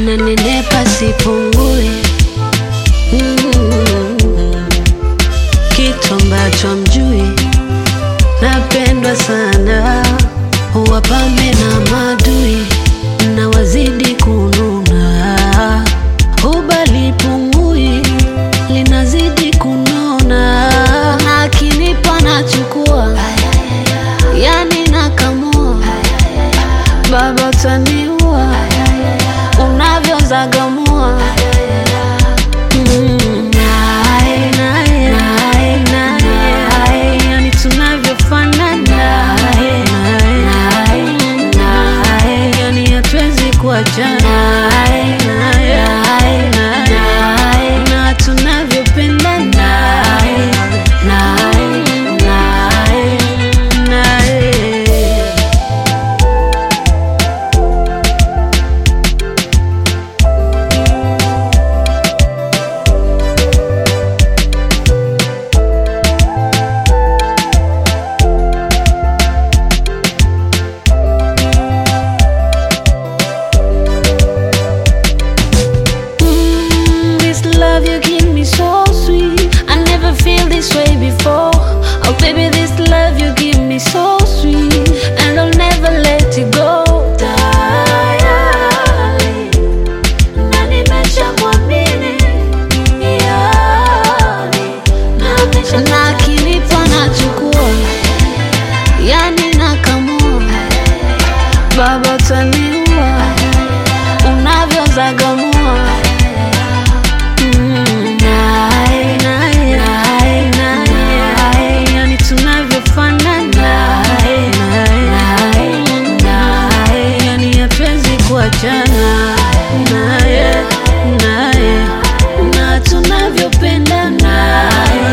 nanenepa sipungue. Kitu ambacho mjui, napendwa sana. Wapambe na madui na wazidi kununa. Ubali pungui, linazidi kunona. Na akinipa nachukua, yani nakamua. Baba utaniua, unavyozagamua. Yani tunavyofanana, yani hatuwezi kuachana. Na tunavyopendana. You give me so sweet, I never feel this way before. Oh baby, this love you give me so sweet, and I'll never let it go. Darling, na nimeshamwamini, yani na akinipa nachukua, yani nakamua. Baba utaniua, unavyozagamua. Yani tunavyofanana, yani hatuwezi kuachana. Na tunavyopendana.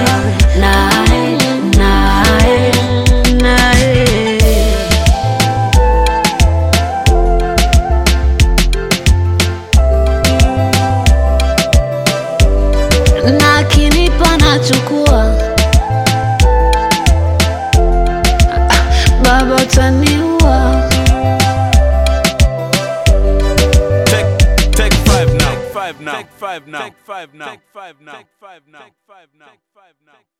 Na akinipa nachukua, baba utaniua. Take five now. Take five now.